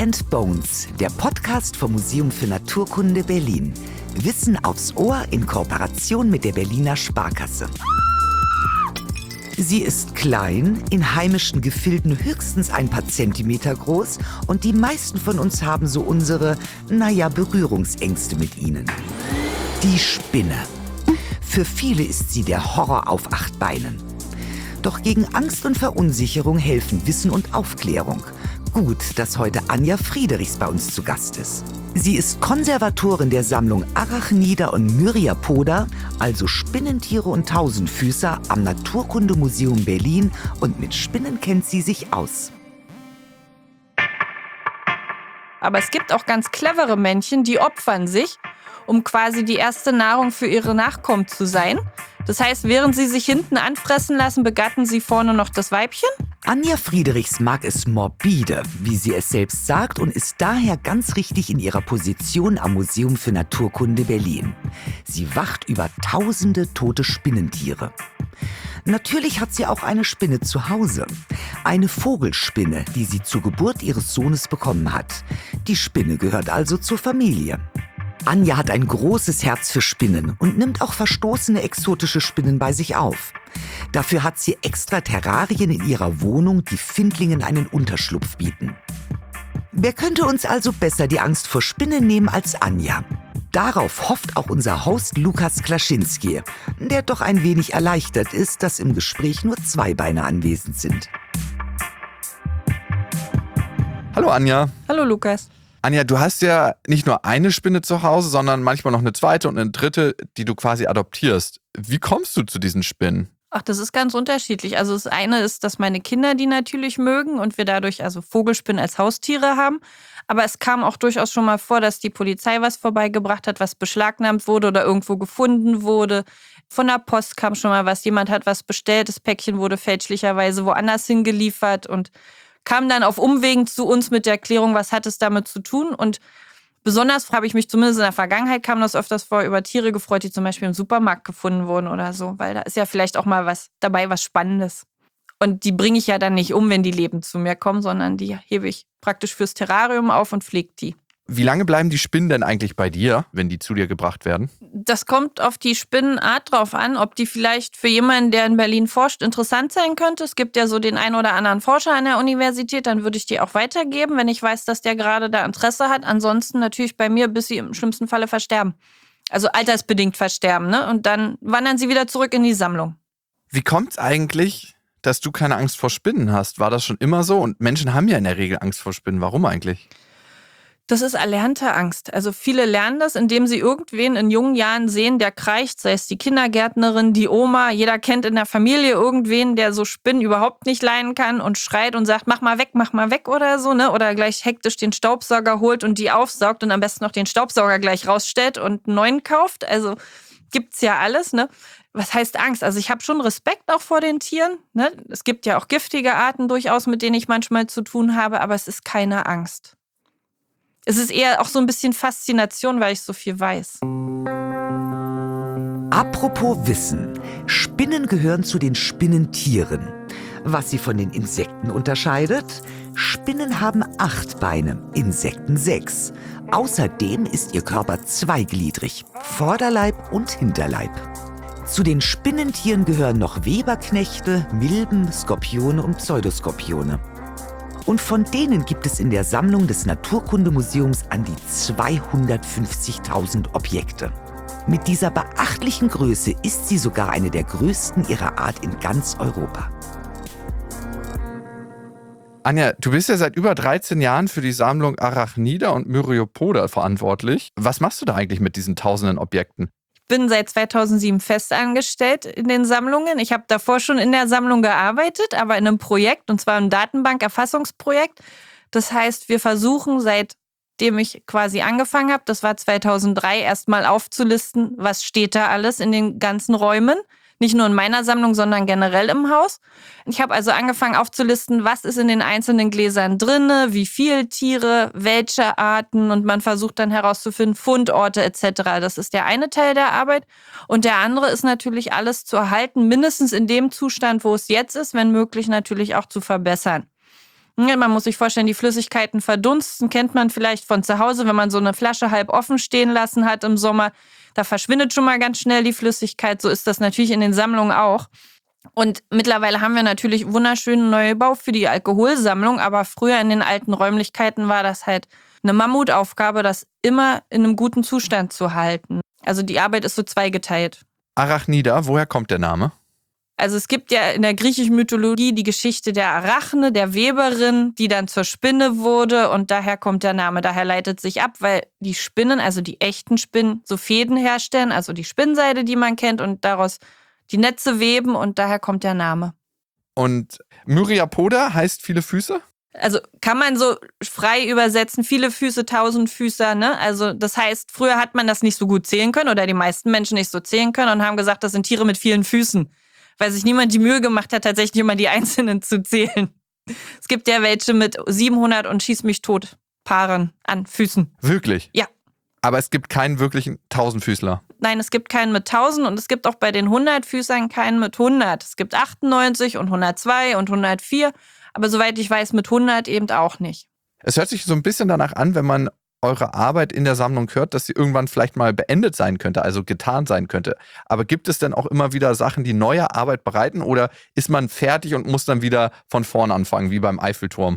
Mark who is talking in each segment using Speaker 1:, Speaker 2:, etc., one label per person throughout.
Speaker 1: and Bones, der Podcast vom Museum für Naturkunde Berlin. Wissen aufs Ohr in Kooperation mit der Berliner Sparkasse. Sie ist klein, in heimischen Gefilden höchstens ein paar Zentimeter groß und die meisten von uns haben so unsere, Berührungsängste mit ihnen. Die Spinne. Für viele ist sie der Horror auf 8 Beinen. Doch gegen Angst und Verunsicherung helfen Wissen und Aufklärung. Gut, dass heute Anja Friedrichs bei uns zu Gast ist. Sie ist Konservatorin der Sammlung Arachnida und Myriapoda, also Spinnentiere und Tausendfüßer am Naturkundemuseum Berlin, und mit Spinnen kennt sie sich aus.
Speaker 2: Aber es gibt auch ganz clevere Männchen, die opfern sich, um quasi die erste Nahrung für ihre Nachkommen zu sein. Das heißt, während sie sich hinten anfressen lassen, begatten sie vorne noch das Weibchen.
Speaker 1: Anja Friedrichs mag es morbide, wie sie es selbst sagt, und ist daher ganz richtig in ihrer Position am Museum für Naturkunde Berlin. Sie wacht über tausende tote Spinnentiere. Natürlich hat sie auch eine Spinne zu Hause. Eine Vogelspinne, die sie zur Geburt ihres Sohnes bekommen hat. Die Spinne gehört also zur Familie. Anja hat ein großes Herz für Spinnen und nimmt auch verstoßene exotische Spinnen bei sich auf. Dafür hat sie extra Terrarien in ihrer Wohnung, die Findlingen einen Unterschlupf bieten. Wer könnte uns also besser die Angst vor Spinnen nehmen als Anja? Darauf hofft auch unser Host Lukas Klaschinski, der doch ein wenig erleichtert ist, dass im Gespräch nur 2 Beine anwesend sind.
Speaker 3: Hallo Anja.
Speaker 2: Hallo Lukas.
Speaker 3: Anja, du hast ja nicht nur eine Spinne zu Hause, sondern manchmal noch eine zweite und eine dritte, die du quasi adoptierst. Wie kommst du zu diesen Spinnen?
Speaker 2: Ach, das ist ganz unterschiedlich. Also das eine ist, dass meine Kinder die natürlich mögen und wir dadurch also Vogelspinnen als Haustiere haben. Aber es kam auch durchaus schon mal vor, dass die Polizei was vorbeigebracht hat, was beschlagnahmt wurde oder irgendwo gefunden wurde. Von der Post kam schon mal was. Jemand hat was bestellt, das Päckchen wurde fälschlicherweise woanders hingeliefert und kam dann auf Umwegen zu uns mit der Erklärung, was hat es damit zu tun. Und besonders habe ich mich zumindest in der Vergangenheit, kam das öfters vor, über Tiere gefreut, die zum Beispiel im Supermarkt gefunden wurden oder so. Weil da ist ja vielleicht auch mal was dabei, was Spannendes. Und die bringe ich ja dann nicht um, wenn die lebend zu mir kommen, sondern die hebe ich praktisch fürs Terrarium auf und pflege die.
Speaker 3: Wie lange bleiben die Spinnen denn eigentlich bei dir, wenn die zu dir gebracht werden?
Speaker 2: Das kommt auf die Spinnenart drauf an, ob die vielleicht für jemanden, der in Berlin forscht, interessant sein könnte. Es gibt ja so den einen oder anderen Forscher an der Universität, dann würde ich die auch weitergeben, wenn ich weiß, dass der gerade da Interesse hat. Ansonsten natürlich bei mir, bis sie im schlimmsten Falle versterben. Also altersbedingt versterben, ne? Und dann wandern sie wieder zurück in die Sammlung.
Speaker 3: Wie kommt's eigentlich, dass du keine Angst vor Spinnen hast? War das schon immer so? Und Menschen haben ja in der Regel Angst vor Spinnen. Warum eigentlich?
Speaker 2: Das ist erlernte Angst. Also viele lernen das, indem sie irgendwen in jungen Jahren sehen, der kreicht, sei es die Kindergärtnerin, die Oma. Jeder kennt in der Familie irgendwen, der so Spinnen überhaupt nicht leiden kann und schreit und sagt, mach mal weg oder so, ne? Oder gleich hektisch den Staubsauger holt und die aufsaugt und am besten noch den Staubsauger gleich rausstellt und einen neuen kauft. Also gibt's ja alles, ne? Was heißt Angst? Also ich habe schon Respekt auch vor den Tieren, ne? Es gibt ja auch giftige Arten durchaus, mit denen ich manchmal zu tun habe, aber es ist keine Angst. Es ist eher auch so ein bisschen Faszination, weil ich so viel weiß.
Speaker 1: Apropos Wissen. Spinnen gehören zu den Spinnentieren. Was sie von den Insekten unterscheidet? Spinnen haben 8 Beine, Insekten 6. Außerdem ist ihr Körper zweigliedrig, Vorderleib und Hinterleib. Zu den Spinnentieren gehören noch Weberknechte, Milben, Skorpione und Pseudoskorpione. Und von denen gibt es in der Sammlung des Naturkundemuseums an die 250.000 Objekte. Mit dieser beachtlichen Größe ist sie sogar eine der größten ihrer Art in ganz Europa.
Speaker 3: Anja, du bist ja seit über 13 Jahren für die Sammlung Arachnida und Myriapoda verantwortlich. Was machst du da eigentlich mit diesen tausenden Objekten?
Speaker 2: Ich bin seit 2007 festangestellt in den Sammlungen. Ich habe davor schon in der Sammlung gearbeitet, aber in einem Projekt, und zwar im Datenbank-Erfassungsprojekt. Das heißt, wir versuchen, seitdem ich quasi angefangen habe, das war 2003, erstmal aufzulisten, was steht da alles in den ganzen Räumen. Nicht nur in meiner Sammlung, sondern generell im Haus. Ich habe also angefangen aufzulisten, was ist in den einzelnen Gläsern drin, wie viele Tiere, welche Arten, und man versucht dann herauszufinden, Fundorte etc. Das ist der eine Teil der Arbeit. Und der andere ist natürlich alles zu erhalten, mindestens in dem Zustand, wo es jetzt ist, wenn möglich natürlich auch zu verbessern. Ja, man muss sich vorstellen, die Flüssigkeiten verdunsten, kennt man vielleicht von zu Hause, wenn man so eine Flasche halb offen stehen lassen hat im Sommer. Da verschwindet schon mal ganz schnell die Flüssigkeit. So ist das natürlich in den Sammlungen auch. Und mittlerweile haben wir natürlich wunderschönen Neubau für die Alkoholsammlung, aber früher in den alten Räumlichkeiten war das halt eine Mammutaufgabe, das immer in einem guten Zustand zu halten. Also die Arbeit ist so zweigeteilt.
Speaker 3: Arachnida, woher kommt der Name?
Speaker 2: Also es gibt ja in der griechischen Mythologie die Geschichte der Arachne, der Weberin, die dann zur Spinne wurde und daher kommt der Name. Daher leitet sich ab, weil die Spinnen, also die echten Spinnen, so Fäden herstellen, also die Spinnseide, die man kennt und daraus die Netze weben und daher kommt der Name.
Speaker 3: Und Myriapoda heißt viele Füße?
Speaker 2: Also kann man so frei übersetzen, viele Füße, Tausendfüßer, ne? Also das heißt, früher hat man das nicht so gut zählen können oder die meisten Menschen nicht so zählen können und haben gesagt, das sind Tiere mit vielen Füßen. Weil sich niemand die Mühe gemacht hat, tatsächlich immer die Einzelnen zu zählen. Es gibt ja welche mit 700 und schieß mich tot Paaren an Füßen.
Speaker 3: Wirklich?
Speaker 2: Ja.
Speaker 3: Aber es gibt keinen wirklichen Tausendfüßler.
Speaker 2: Nein, es gibt keinen mit 1000 und es gibt auch bei den 100-Füßern keinen mit 100. Es gibt 98 und 102 und 104, aber soweit ich weiß mit 100 eben auch nicht.
Speaker 3: Es hört sich so ein bisschen danach an, wenn man eure Arbeit in der Sammlung hört, dass sie irgendwann vielleicht mal beendet sein könnte, also getan sein könnte. Aber gibt es denn auch immer wieder Sachen, die neue Arbeit bereiten oder ist man fertig und muss dann wieder von vorn anfangen, wie beim Eiffelturm?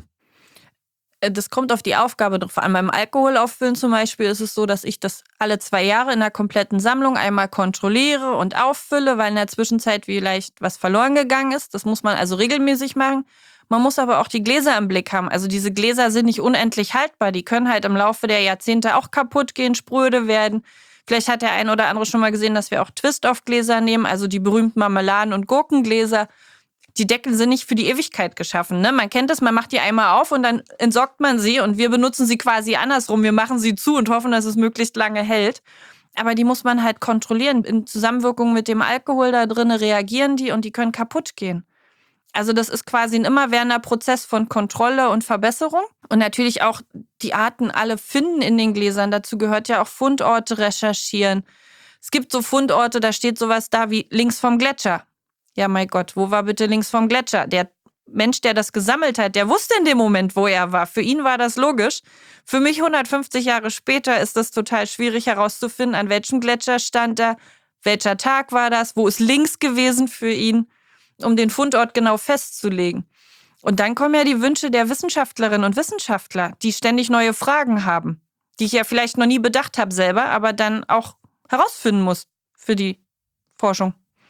Speaker 2: Das kommt auf die Aufgabe drauf an. Beim Alkoholauffüllen zum Beispiel ist es so, dass ich das alle 2 Jahre in der kompletten Sammlung einmal kontrolliere und auffülle, weil in der Zwischenzeit vielleicht was verloren gegangen ist. Das muss man also regelmäßig machen. Man muss aber auch die Gläser im Blick haben. Also diese Gläser sind nicht unendlich haltbar. Die können halt im Laufe der Jahrzehnte auch kaputt gehen, spröde werden. Vielleicht hat der ein oder andere schon mal gesehen, dass wir auch Twist-Off-Gläser nehmen, also die berühmten Marmeladen- und Gurkengläser. Die Deckel sind nicht für die Ewigkeit geschaffen. Ne? Man kennt das, man macht die einmal auf und dann entsorgt man sie und wir benutzen sie quasi andersrum. Wir machen sie zu und hoffen, dass es möglichst lange hält. Aber die muss man halt kontrollieren. In Zusammenwirkung mit dem Alkohol da drin reagieren die und die können kaputt gehen. Also das ist quasi ein immerwährender Prozess von Kontrolle und Verbesserung. Und natürlich auch die Arten alle finden in den Gläsern. Dazu gehört ja auch Fundorte recherchieren. Es gibt so Fundorte, da steht sowas da wie links vom Gletscher. Ja, mein Gott, wo war bitte links vom Gletscher? Der Mensch, der das gesammelt hat, der wusste in dem Moment, wo er war. Für ihn war das logisch. Für mich 150 Jahre später ist das total schwierig herauszufinden, an welchem Gletscher stand er, welcher Tag war das, wo ist links gewesen für ihn, um den Fundort genau festzulegen. Und dann kommen ja die Wünsche der Wissenschaftlerinnen und Wissenschaftler, die ständig neue Fragen haben, die ich ja vielleicht noch nie bedacht habe selber, aber dann auch herausfinden muss für die Forschung.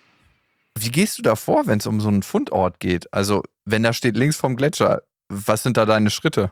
Speaker 3: Wie gehst du da vor, wenn es um so einen Fundort geht? Also, wenn da steht links vom Gletscher, was sind da deine Schritte?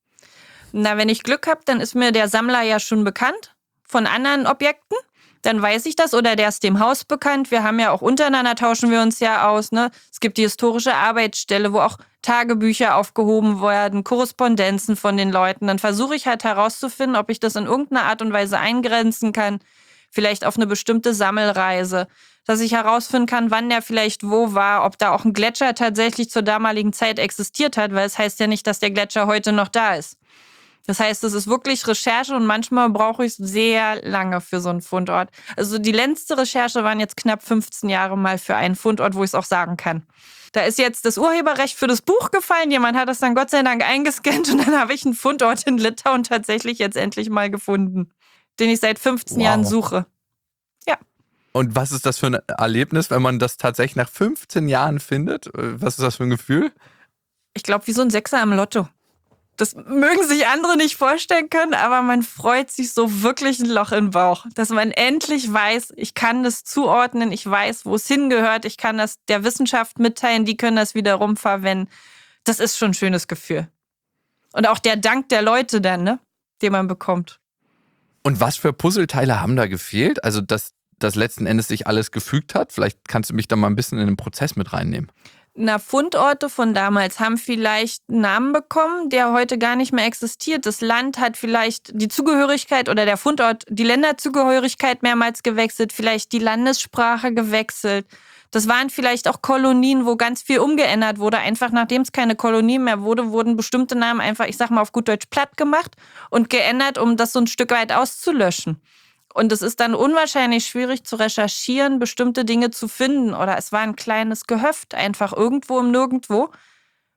Speaker 2: Na, wenn ich Glück habe, dann ist mir der Sammler ja schon bekannt von anderen Objekten. Dann weiß ich das oder der ist dem Haus bekannt. Wir haben ja auch untereinander, tauschen wir uns ja aus. Ne? Es gibt die historische Arbeitsstelle, wo auch Tagebücher aufgehoben werden, Korrespondenzen von den Leuten. Dann versuche ich halt herauszufinden, ob ich das in irgendeiner Art und Weise eingrenzen kann. Vielleicht auf eine bestimmte Sammelreise. Dass ich herausfinden kann, wann der vielleicht wo war, ob da auch ein Gletscher tatsächlich zur damaligen Zeit existiert hat, weil es heißt ja nicht, dass der Gletscher heute noch da ist. Das heißt, es ist wirklich Recherche und manchmal brauche ich sehr lange für so einen Fundort. Also die längste Recherche waren jetzt knapp 15 Jahre mal für einen Fundort, wo ich es auch sagen kann. Da ist jetzt das Urheberrecht für das Buch gefallen. Jemand hat es dann Gott sei Dank eingescannt und dann habe ich einen Fundort in Litauen tatsächlich jetzt endlich mal gefunden, den ich seit 15 Jahren suche. Ja.
Speaker 3: Und was ist das für ein Erlebnis, wenn man das tatsächlich nach 15 Jahren findet? Was ist das für ein Gefühl?
Speaker 2: Ich glaube, wie so ein Sechser am Lotto. Das mögen sich andere nicht vorstellen können, aber man freut sich so wirklich ein Loch im Bauch, dass man endlich weiß, ich kann das zuordnen, ich weiß, wo es hingehört, ich kann das der Wissenschaft mitteilen, die können das wiederum verwenden. Das ist schon ein schönes Gefühl. Und auch der Dank der Leute dann, ne, den man bekommt.
Speaker 3: Und was für Puzzleteile haben da gefehlt? Also, dass das letzten Endes sich alles gefügt hat? Vielleicht kannst du mich da mal ein bisschen in den Prozess mit reinnehmen.
Speaker 2: Na, Fundorte von damals haben vielleicht einen Namen bekommen, der heute gar nicht mehr existiert. Das Land hat vielleicht die Zugehörigkeit oder der Fundort die Länderzugehörigkeit mehrmals gewechselt, vielleicht die Landessprache gewechselt. Das waren vielleicht auch Kolonien, wo ganz viel umgeändert wurde. Einfach nachdem es keine Kolonie mehr wurde, wurden bestimmte Namen einfach, ich sag mal auf gut Deutsch, platt gemacht und geändert, um das so ein Stück weit auszulöschen. Und es ist dann unwahrscheinlich schwierig zu recherchieren, bestimmte Dinge zu finden. Oder es war ein kleines Gehöft, einfach irgendwo im Nirgendwo,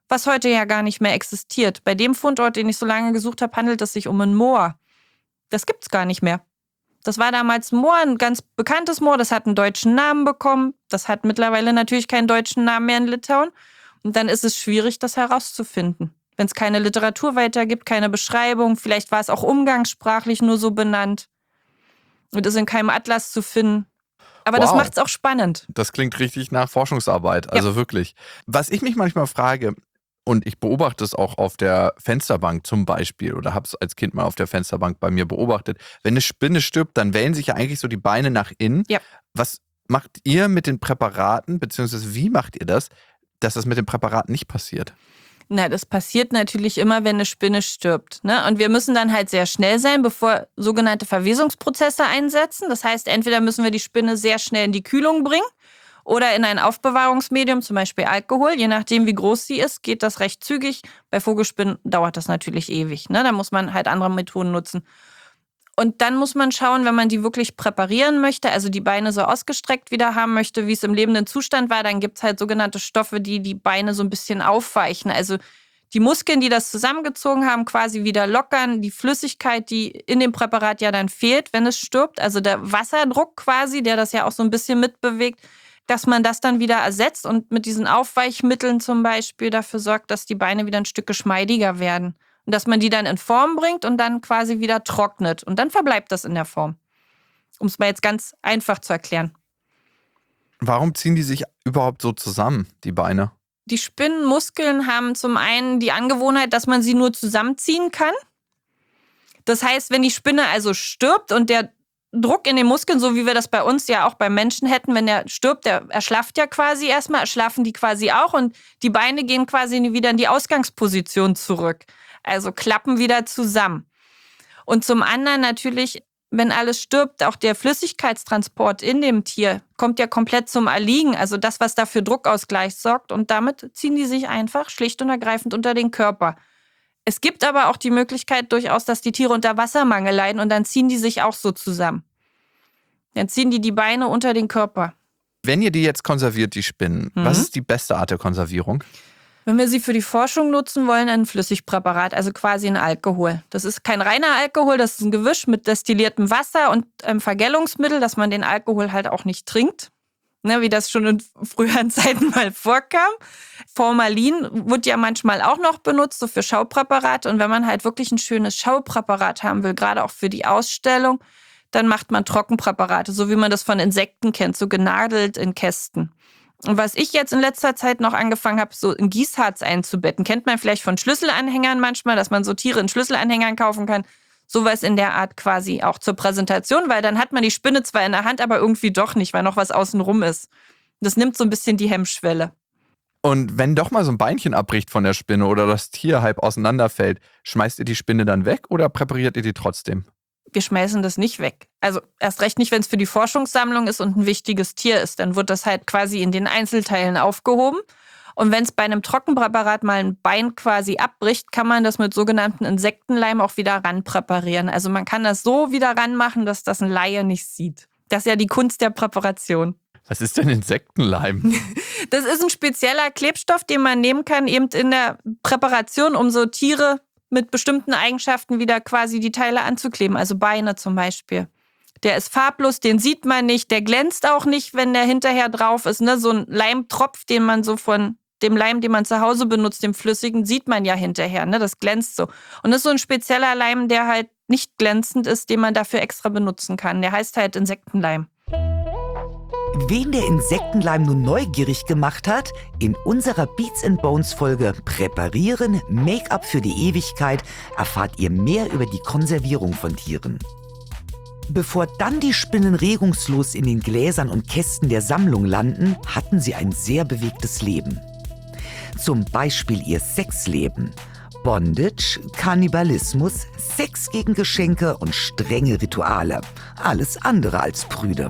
Speaker 2: was heute ja gar nicht mehr existiert. Bei dem Fundort, den ich so lange gesucht habe, handelt es sich um ein Moor. Das gibt's gar nicht mehr. Das war damals ein Moor, ein ganz bekanntes Moor, das hat einen deutschen Namen bekommen. Das hat mittlerweile natürlich keinen deutschen Namen mehr in Litauen. Und dann ist es schwierig, das herauszufinden. Wenn es keine Literatur weitergibt, keine Beschreibung, vielleicht war es auch umgangssprachlich nur so benannt und ist in keinem Atlas zu finden. Aber das macht es auch spannend.
Speaker 3: Das klingt richtig nach Forschungsarbeit, also wirklich. Was ich mich manchmal frage, und ich beobachte es auch auf der Fensterbank zum Beispiel oder habe es als Kind mal auf der Fensterbank bei mir beobachtet, wenn eine Spinne stirbt, dann wellen sich ja eigentlich so die Beine nach innen.
Speaker 2: Ja.
Speaker 3: Was macht ihr mit den Präparaten, beziehungsweise wie macht ihr das, dass das mit den Präparaten nicht passiert?
Speaker 2: Na, das passiert natürlich immer, wenn eine Spinne stirbt, ne? Und wir müssen dann halt sehr schnell sein, bevor sogenannte Verwesungsprozesse einsetzen. Das heißt, entweder müssen wir die Spinne sehr schnell in die Kühlung bringen oder in ein Aufbewahrungsmedium, zum Beispiel Alkohol. Je nachdem, wie groß sie ist, geht das recht zügig. Bei Vogelspinnen dauert das natürlich ewig, ne? Da muss man halt andere Methoden nutzen. Und dann muss man schauen, wenn man die wirklich präparieren möchte, also die Beine so ausgestreckt wieder haben möchte, wie es im lebenden Zustand war, dann gibt es halt sogenannte Stoffe, die die Beine so ein bisschen aufweichen. Also die Muskeln, die das zusammengezogen haben, quasi wieder lockern. Die Flüssigkeit, die in dem Präparat ja dann fehlt, wenn es stirbt, also der Wasserdruck quasi, der das ja auch so ein bisschen mitbewegt, dass man das dann wieder ersetzt und mit diesen Aufweichmitteln zum Beispiel dafür sorgt, dass die Beine wieder ein Stück geschmeidiger werden. Und dass man die dann in Form bringt und dann quasi wieder trocknet. Und dann verbleibt das in der Form. Um es mal jetzt ganz einfach zu erklären.
Speaker 3: Warum ziehen die sich überhaupt so zusammen, die Beine?
Speaker 2: Die Spinnenmuskeln haben zum einen die Angewohnheit, dass man sie nur zusammenziehen kann. Das heißt, wenn die Spinne also stirbt und der Druck in den Muskeln, so wie wir das bei uns ja auch beim Menschen hätten, wenn der stirbt, der erschlafft ja quasi erstmal, erschlaffen die quasi auch und die Beine gehen quasi wieder in die Ausgangsposition zurück. Also klappen wieder zusammen. Und zum anderen natürlich, wenn alles stirbt, auch der Flüssigkeitstransport in dem Tier kommt ja komplett zum Erliegen. Also das, was da für Druckausgleich sorgt. Und damit ziehen die sich einfach schlicht und ergreifend unter den Körper. Es gibt aber auch die Möglichkeit durchaus, dass die Tiere unter Wassermangel leiden und dann ziehen die sich auch so zusammen. Dann ziehen die Beine unter den Körper.
Speaker 3: Wenn ihr die jetzt konserviert, die Spinnen, was ist die beste Art der Konservierung?
Speaker 2: Wenn wir sie für die Forschung nutzen wollen, ein Flüssigpräparat, also quasi ein Alkohol. Das ist kein reiner Alkohol, das ist ein Gemisch mit destilliertem Wasser und einem Vergällungsmittel, dass man den Alkohol halt auch nicht trinkt, ne, wie das schon in früheren Zeiten mal vorkam. Formalin wird ja manchmal auch noch benutzt, so für Schaupräparate. Und wenn man halt wirklich ein schönes Schaupräparat haben will, gerade auch für die Ausstellung, dann macht man Trockenpräparate, so wie man das von Insekten kennt, so genadelt in Kästen. Und was ich jetzt in letzter Zeit noch angefangen habe, so in Gießharz einzubetten, kennt man vielleicht von Schlüsselanhängern manchmal, dass man so Tiere in Schlüsselanhängern kaufen kann. Sowas in der Art quasi auch zur Präsentation, weil dann hat man die Spinne zwar in der Hand, aber irgendwie doch nicht, weil noch was außenrum ist. Das nimmt so ein bisschen die Hemmschwelle.
Speaker 3: Und wenn doch mal so ein Beinchen abbricht von der Spinne oder das Tier halb auseinanderfällt, schmeißt ihr die Spinne dann weg oder präpariert ihr die trotzdem?
Speaker 2: Wir schmeißen das nicht weg. Also erst recht nicht, wenn es für die Forschungssammlung ist und ein wichtiges Tier ist. Dann wird das halt quasi in den Einzelteilen aufgehoben. Und wenn es bei einem Trockenpräparat mal ein Bein quasi abbricht, kann man das mit sogenannten Insektenleim auch wieder ranpräparieren. Also man kann das so wieder ranmachen, dass das ein Laie nicht sieht. Das ist ja die Kunst der Präparation.
Speaker 3: Was ist denn Insektenleim?
Speaker 2: Das ist ein spezieller Klebstoff, den man nehmen kann, eben in der Präparation, um so Tiere mit bestimmten Eigenschaften wieder quasi die Teile anzukleben, also Beine zum Beispiel. Der ist farblos, den sieht man nicht, der glänzt auch nicht, wenn der hinterher drauf ist. Ne? So ein Leimtropf, den man so von dem Leim, den man zu Hause benutzt, dem flüssigen, sieht man ja hinterher. Ne? Das glänzt so. Und das ist so ein spezieller Leim, der halt nicht glänzend ist, den man dafür extra benutzen kann. Der heißt halt Insektenleim.
Speaker 1: Wen der Insektenleim nun neugierig gemacht hat, in unserer Beats & Bones Folge Präparieren, Make-up für die Ewigkeit erfahrt ihr mehr über die Konservierung von Tieren. Bevor dann die Spinnen regungslos in den Gläsern und Kästen der Sammlung landen, hatten sie ein sehr bewegtes Leben. Zum Beispiel ihr Sexleben. Bondage, Kannibalismus, Sex gegen Geschenke und strenge Rituale. Alles andere als prüde.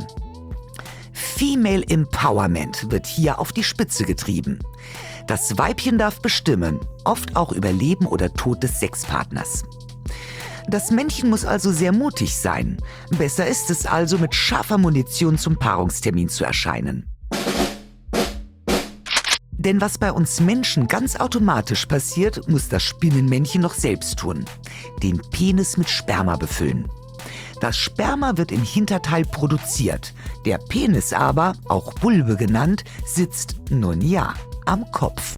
Speaker 1: Female Empowerment wird hier auf die Spitze getrieben. Das Weibchen darf bestimmen, oft auch über Leben oder Tod des Sexpartners. Das Männchen muss also sehr mutig sein. Besser ist es also, mit scharfer Munition zum Paarungstermin zu erscheinen. Denn was bei uns Menschen ganz automatisch passiert, muss das Spinnenmännchen noch selbst tun. Den Penis mit Sperma befüllen. Das Sperma wird im Hinterteil produziert. Der Penis aber, auch Bulbe genannt, sitzt, nun ja, am Kopf.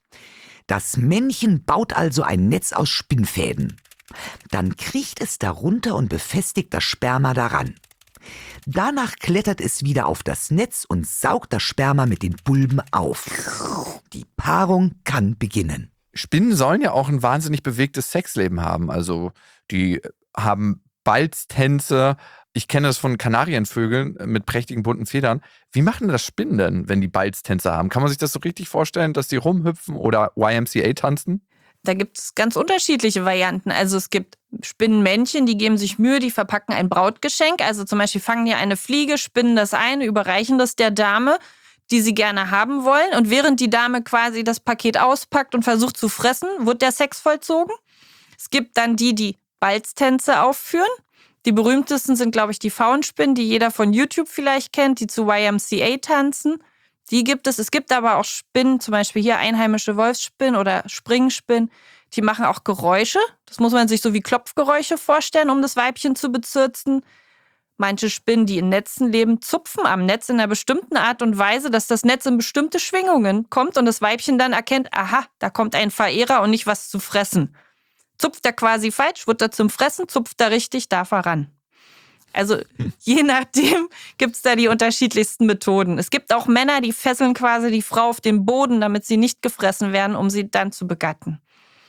Speaker 1: Das Männchen baut also ein Netz aus Spinnfäden. Dann kriecht es darunter und befestigt das Sperma daran. Danach klettert es wieder auf das Netz und saugt das Sperma mit den Bulben auf. Die Paarung kann beginnen.
Speaker 3: Spinnen sollen ja auch ein wahnsinnig bewegtes Sexleben haben. Also die haben Balztänze. Ich kenne das von Kanarienvögeln mit prächtigen bunten Federn. Wie machen das Spinnen denn, wenn die Balztänze haben? Kann man sich das so richtig vorstellen, dass die rumhüpfen oder YMCA tanzen?
Speaker 2: Da gibt es ganz unterschiedliche Varianten. Also es gibt Spinnenmännchen, die geben sich Mühe, die verpacken ein Brautgeschenk. Also zum Beispiel fangen die eine Fliege, spinnen das ein, überreichen das der Dame, die sie gerne haben wollen. Und während die Dame quasi das Paket auspackt und versucht zu fressen, wird der Sex vollzogen. Es gibt dann die Balztänze aufführen. Die berühmtesten sind, glaube ich, die Faunspinnen, die jeder von YouTube vielleicht kennt, die zu YMCA tanzen. Die gibt es. Es gibt aber auch Spinnen, zum Beispiel hier einheimische Wolfsspinnen oder Springspinnen, die machen auch Geräusche. Das muss man sich so wie Klopfgeräusche vorstellen, um das Weibchen zu bezirzen. Manche Spinnen, die in Netzen leben, zupfen am Netz in einer bestimmten Art und Weise, dass das Netz in bestimmte Schwingungen kommt und das Weibchen dann erkennt, aha, da kommt ein Verehrer und nicht was zu fressen. Zupft er quasi falsch, wird er zum Fressen, zupft er richtig, darf er ran. Also je nachdem gibt es da die unterschiedlichsten Methoden. Es gibt auch Männer, die fesseln quasi die Frau auf den Boden, damit sie nicht gefressen werden, um sie dann zu begatten.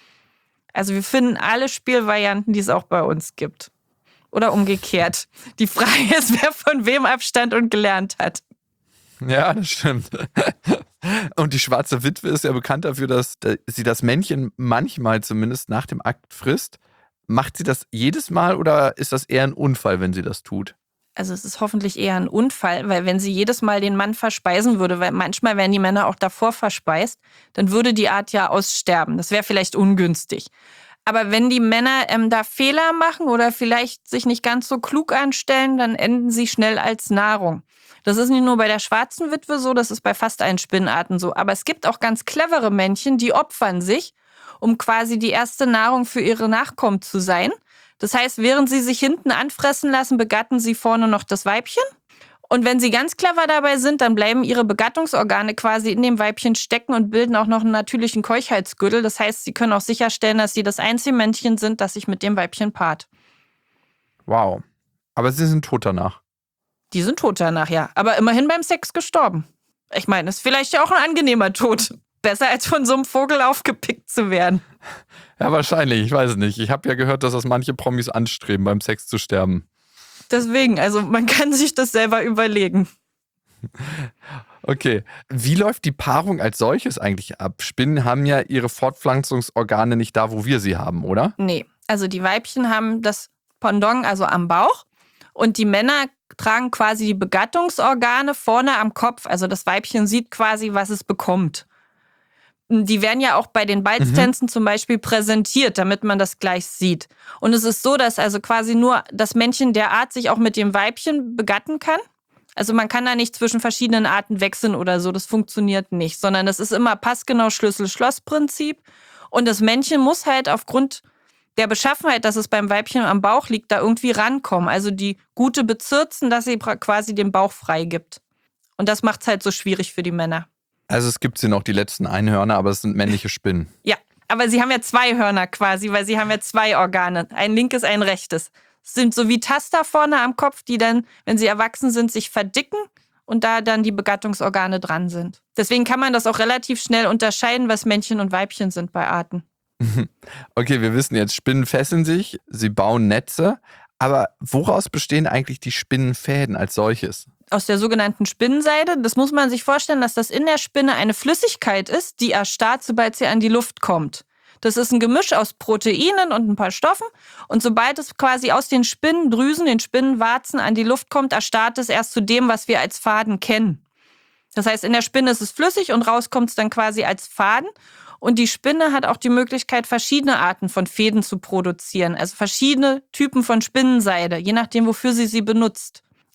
Speaker 2: Also wir finden alle Spielvarianten, die es auch bei uns gibt. Oder umgekehrt. Die Frage ist, wer von wem Abstand und gelernt hat.
Speaker 3: Ja, das stimmt. Und die schwarze Witwe ist ja bekannt dafür, dass sie das Männchen manchmal zumindest nach dem Akt frisst. Macht sie das jedes Mal oder ist das eher ein Unfall, wenn sie das tut?
Speaker 2: Also es ist hoffentlich eher ein Unfall, weil wenn sie jedes Mal den Mann verspeisen würde, weil manchmal werden die Männer auch davor verspeist, dann würde die Art ja aussterben. Das wäre vielleicht ungünstig. Aber wenn die Männer da Fehler machen oder vielleicht sich nicht ganz so klug anstellen, dann enden sie schnell als Nahrung. Das ist nicht nur bei der schwarzen Witwe so, das ist bei fast allen Spinnenarten so. Aber es gibt auch ganz clevere Männchen, die opfern sich, um quasi die erste Nahrung für ihre Nachkommen zu sein. Das heißt, während sie sich hinten anfressen lassen, begatten sie vorne noch das Weibchen. Und wenn sie ganz clever dabei sind, dann bleiben ihre Begattungsorgane quasi in dem Weibchen stecken und bilden auch noch einen natürlichen Keuchheitsgürtel. Das heißt, sie können auch sicherstellen, dass sie das einzige Männchen sind, das sich mit dem Weibchen paart.
Speaker 3: Wow. Aber sie sind tot danach.
Speaker 2: Die sind tot danach, ja. Aber immerhin beim Sex gestorben. Ich meine, ist vielleicht ja auch ein angenehmer Tod. Besser als von so einem Vogel aufgepickt zu werden.
Speaker 3: Ja, wahrscheinlich. Ich weiß es nicht. Ich habe ja gehört, dass das manche Promis anstreben, beim Sex zu sterben.
Speaker 2: Deswegen, also man kann sich das selber überlegen.
Speaker 3: Okay. Wie läuft die Paarung als solches eigentlich ab? Spinnen haben ja ihre Fortpflanzungsorgane nicht da, wo wir sie haben, oder?
Speaker 2: Nee, also die Weibchen haben das Pendant, also am Bauch. Und die Männer tragen quasi die Begattungsorgane vorne am Kopf. Also das Weibchen sieht quasi, was es bekommt. Die werden ja auch bei den Balztänzen zum Beispiel präsentiert, damit man das gleich sieht. Und es ist so, dass also quasi nur das Männchen der Art sich auch mit dem Weibchen begatten kann. Also man kann da nicht zwischen verschiedenen Arten wechseln oder so, das funktioniert nicht. Sondern das ist immer passgenau Schlüssel-Schloss-Prinzip. Und das Männchen muss halt aufgrund der Beschaffenheit, dass es beim Weibchen am Bauch liegt, da irgendwie rankommen. Also die Gute bezirzen, dass sie quasi den Bauch freigibt. Und das macht es halt so schwierig für die Männer.
Speaker 3: Also es gibt sie noch, die letzten Einhörner, aber es sind männliche Spinnen.
Speaker 2: Ja, aber sie haben ja 2 Hörner quasi, weil sie haben ja 2 Organe. Ein linkes, ein rechtes. Es sind so wie Taster vorne am Kopf, die dann, wenn sie erwachsen sind, sich verdicken und da dann die Begattungsorgane dran sind. Deswegen kann man das auch relativ schnell unterscheiden, was Männchen und Weibchen sind bei Arten.
Speaker 3: Okay, wir wissen jetzt, Spinnen fesseln sich, sie bauen Netze. Aber woraus bestehen eigentlich die Spinnenfäden als solches?
Speaker 2: Aus der sogenannten Spinnenseide. Das muss man sich vorstellen, dass das in der Spinne eine Flüssigkeit ist, die erstarrt, sobald sie an die Luft kommt. Das ist ein Gemisch aus Proteinen und ein paar Stoffen. Und sobald es quasi aus den Spinnendrüsen, den Spinnenwarzen an die Luft kommt, erstarrt es erst zu dem, was wir als Faden kennen. Das heißt, in der Spinne ist es flüssig und raus kommt es dann quasi als Faden. Und die Spinne hat auch die Möglichkeit, verschiedene Arten von Fäden zu produzieren. Also verschiedene Typen von Spinnenseide, je nachdem, wofür sie benutzt.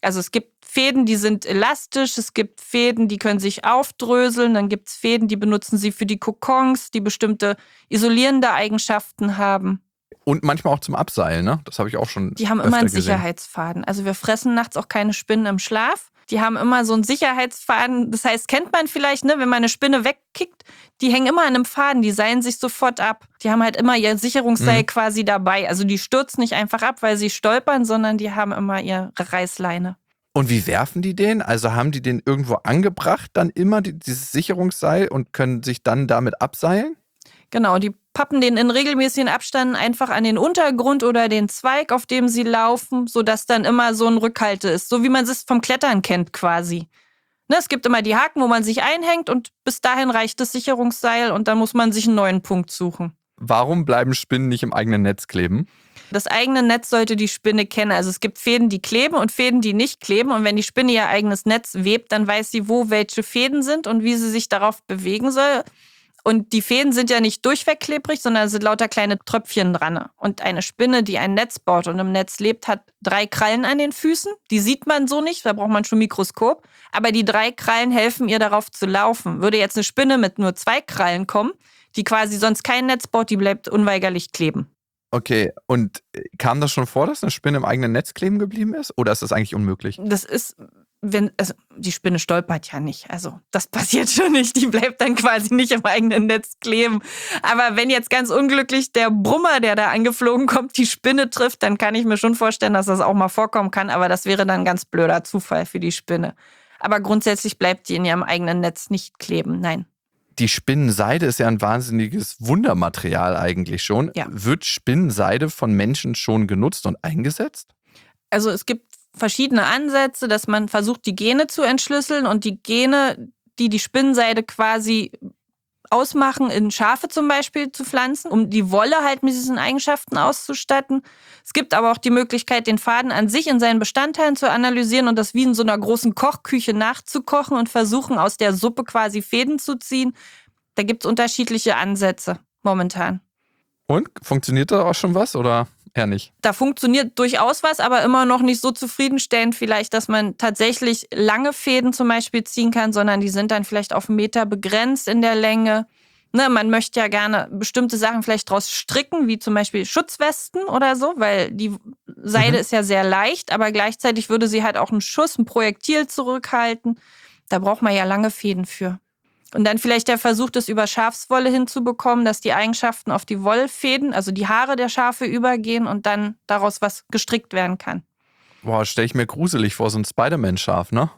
Speaker 2: Also es gibt Fäden, die sind elastisch, es gibt Fäden, die können sich aufdröseln, dann gibt es Fäden, die benutzen sie für die Kokons, die bestimmte isolierende Eigenschaften haben.
Speaker 3: Und manchmal auch zum Abseilen, ne? Das habe ich auch schon
Speaker 2: Die haben immer einen
Speaker 3: gesehen.
Speaker 2: Sicherheitsfaden. Also wir fressen nachts auch keine Spinnen im Schlaf. Die haben immer so einen Sicherheitsfaden. Das heißt, kennt man vielleicht, ne, wenn man eine Spinne wegkickt, die hängen immer an einem Faden, die seilen sich sofort ab. Die haben halt immer ihr Sicherungsseil quasi dabei. Also die stürzen nicht einfach ab, weil sie stolpern, sondern die haben immer ihre Reißleine.
Speaker 3: Und wie werfen die den? Also haben die den irgendwo angebracht, dann immer dieses Sicherungsseil und können sich dann damit abseilen?
Speaker 2: Genau, die pappen den in regelmäßigen Abständen einfach an den Untergrund oder den Zweig, auf dem sie laufen, sodass dann immer so ein Rückhalte ist. So wie man es vom Klettern kennt quasi. Ne, es gibt immer die Haken, wo man sich einhängt und bis dahin reicht das Sicherungsseil und dann muss man sich einen neuen Punkt suchen.
Speaker 3: Warum bleiben Spinnen nicht im eigenen Netz kleben?
Speaker 2: Das eigene Netz sollte die Spinne kennen. Also es gibt Fäden, die kleben und Fäden, die nicht kleben. Und wenn die Spinne ihr eigenes Netz webt, dann weiß sie, wo welche Fäden sind und wie sie sich darauf bewegen soll. Und die Fäden sind ja nicht durchweg klebrig, sondern es sind lauter kleine Tröpfchen dran. Und eine Spinne, die ein Netz baut und im Netz lebt, hat 3 Krallen an den Füßen. Die sieht man so nicht, da braucht man schon ein Mikroskop. Aber die 3 Krallen helfen ihr darauf zu laufen. Würde jetzt eine Spinne mit nur 2 Krallen kommen, die quasi sonst kein Netz baut, die bleibt unweigerlich kleben.
Speaker 3: Okay, und kam das schon vor, dass eine Spinne im eigenen Netz kleben geblieben ist? Oder ist das eigentlich unmöglich?
Speaker 2: Das ist, also die Spinne stolpert ja nicht. Also das passiert schon nicht. Die bleibt dann quasi nicht im eigenen Netz kleben. Aber wenn jetzt ganz unglücklich der Brummer, der da angeflogen kommt, die Spinne trifft, dann kann ich mir schon vorstellen, dass das auch mal vorkommen kann. Aber das wäre dann ein ganz blöder Zufall für die Spinne. Aber grundsätzlich bleibt die in ihrem eigenen Netz nicht kleben. Nein.
Speaker 3: Die Spinnenseide ist ja ein wahnsinniges Wundermaterial eigentlich schon.
Speaker 2: Ja.
Speaker 3: Wird Spinnenseide von Menschen schon genutzt und eingesetzt?
Speaker 2: Also es gibt verschiedene Ansätze, dass man versucht, die Gene zu entschlüsseln und die Gene, die die Spinnenseide quasi ausmachen, in Schafe zum Beispiel zu pflanzen, um die Wolle halt mit diesen Eigenschaften auszustatten. Es gibt aber auch die Möglichkeit, den Faden an sich in seinen Bestandteilen zu analysieren und das wie in so einer großen Kochküche nachzukochen und versuchen, aus der Suppe quasi Fäden zu ziehen. Da gibt es unterschiedliche Ansätze momentan.
Speaker 3: Und? Funktioniert da auch schon was oder eher nicht?
Speaker 2: Da funktioniert durchaus was, aber immer noch nicht so zufriedenstellend vielleicht, dass man tatsächlich lange Fäden zum Beispiel ziehen kann, sondern die sind dann vielleicht auf 1 Meter begrenzt in der Länge. Ne, man möchte ja gerne bestimmte Sachen vielleicht draus stricken, wie zum Beispiel Schutzwesten oder so, weil die Seide ist ja sehr leicht, aber gleichzeitig würde sie halt auch einen Schuss, ein Projektil zurückhalten. Da braucht man ja lange Fäden für. Und dann vielleicht der Versuch, das über Schafswolle hinzubekommen, dass die Eigenschaften auf die Wollfäden, also die Haare der Schafe übergehen und dann daraus was gestrickt werden kann.
Speaker 3: Boah, stelle ich mir gruselig vor, so ein Spider-Man-Schaf, ne?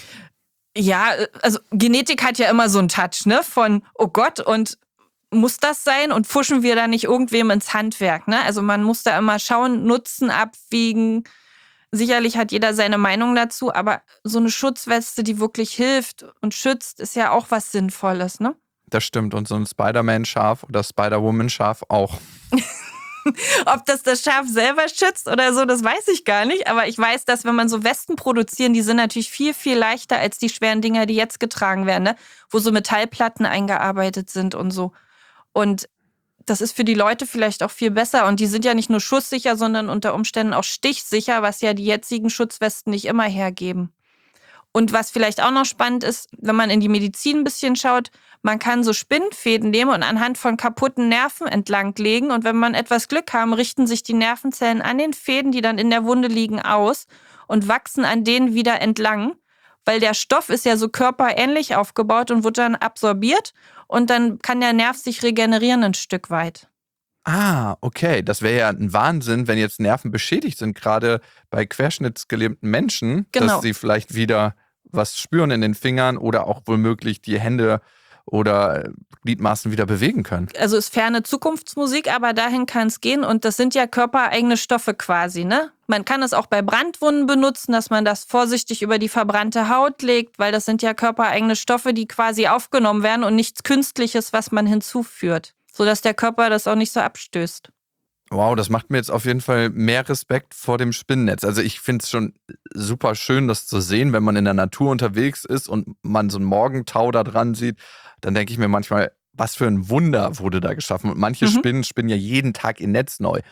Speaker 2: Ja, also Genetik hat ja immer so einen Touch, ne? Von, oh Gott, und muss das sein? Und pfuschen wir da nicht irgendwem ins Handwerk, ne? Also man muss da immer schauen, Nutzen abwiegen. Sicherlich hat jeder seine Meinung dazu, aber so eine Schutzweste, die wirklich hilft und schützt, ist ja auch was Sinnvolles, ne?
Speaker 3: Das stimmt. Und so ein Spider-Man-Schaf oder Spider-Woman-Schaf auch.
Speaker 2: Ob das Schaf selber schützt oder so, das weiß ich gar nicht. Aber ich weiß, dass wenn man so Westen produzieren, die sind natürlich viel, viel leichter als die schweren Dinger, die jetzt getragen werden, ne? Wo so Metallplatten eingearbeitet sind und so. Und das ist für die Leute vielleicht auch viel besser. Und die sind ja nicht nur schusssicher, sondern unter Umständen auch stichsicher, was ja die jetzigen Schutzwesten nicht immer hergeben. Und was vielleicht auch noch spannend ist, wenn man in die Medizin ein bisschen schaut, man kann so Spinnenfäden nehmen und anhand von kaputten Nerven entlanglegen. Und wenn man etwas Glück haben, richten sich die Nervenzellen an den Fäden, die dann in der Wunde liegen, aus und wachsen an denen wieder entlang. Weil der Stoff ist ja so körperähnlich aufgebaut und wird dann absorbiert. Und dann kann der Nerv sich regenerieren ein Stück weit.
Speaker 3: Ah, okay. Das wäre ja ein Wahnsinn, wenn jetzt Nerven beschädigt sind, gerade bei querschnittsgelähmten Menschen,
Speaker 2: Genau.
Speaker 3: dass sie vielleicht wieder was spüren in den Fingern oder auch womöglich die Hände oder Gliedmaßen wieder bewegen können.
Speaker 2: Also ist ferne Zukunftsmusik, aber dahin kann es gehen. Und das sind ja körpereigene Stoffe quasi, ne? Man kann es auch bei Brandwunden benutzen, dass man das vorsichtig über die verbrannte Haut legt, weil das sind ja körpereigene Stoffe, die quasi aufgenommen werden und nichts Künstliches, was man hinzuführt, sodass der Körper das auch nicht so abstößt.
Speaker 3: Wow, das macht mir jetzt auf jeden Fall mehr Respekt vor dem Spinnennetz. Also ich finde es schon super schön, das zu sehen, wenn man in der Natur unterwegs ist und man so einen Morgentau da dran sieht. Dann denke ich mir manchmal, was für ein Wunder wurde da geschaffen. Und manche Spinnen spinnen ja jeden Tag ihr Netz neu.
Speaker 2: Ja.